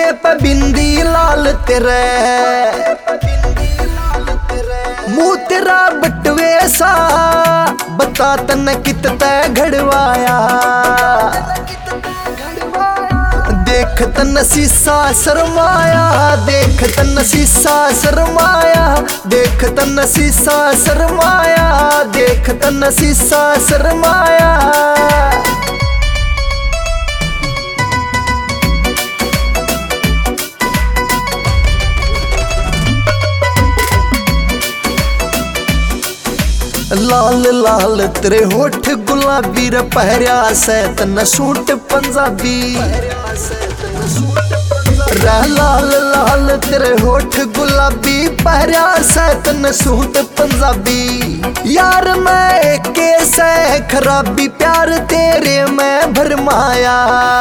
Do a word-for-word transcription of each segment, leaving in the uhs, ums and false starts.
माथे पे बिंदी लाल तेरे, मुंह तेरा बटवे सा, बता तन कित तै घड़वाया। देख तन शीशा शर्माया, देख तन शीशा शर्माया, देख तन शीशा शर्माया, देख तन शीशा शर्माया। लाल लाल तेरे होठ गुलाबी रे, पहरिया से तन सूट पंजाबी। लाल लाल तेरे होठ गुलाबी, पहरिया से तन सूट पंजाबी। यार मैं एक से खराबी, प्यार तेरे में भरमाया।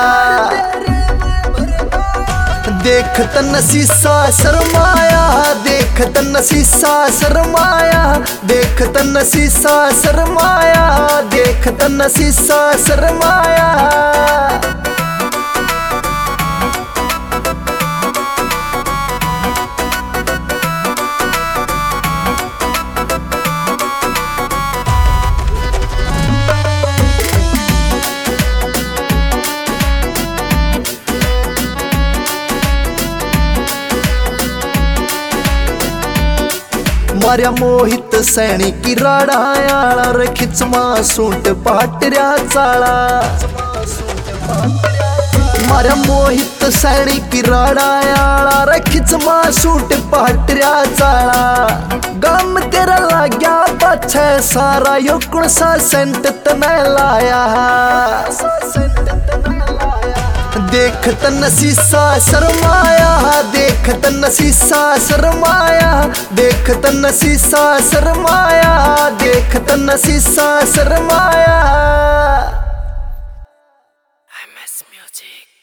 देख तन शीशा शर्माया, देख तन शीशा शर्माया, देख तन शीशा शर्माया, देख तन शीशा शर्माया। मारिया मोहित सैनी की राड़ा, रे खिचमा सूट पाटरिया चाला। मारिया मोहित सैनी की राड़ा, रे खिचमा सूट पाटरिया चाला। गम तेरा लाग्या पाछे सारा, यो कौन सा सेंट तने लाया। देख तन शीशा शर्माया, देख तन शीशा शर्माया, देख तन शीशा शर्माया, देख तन शीशा शर्माया। M S music.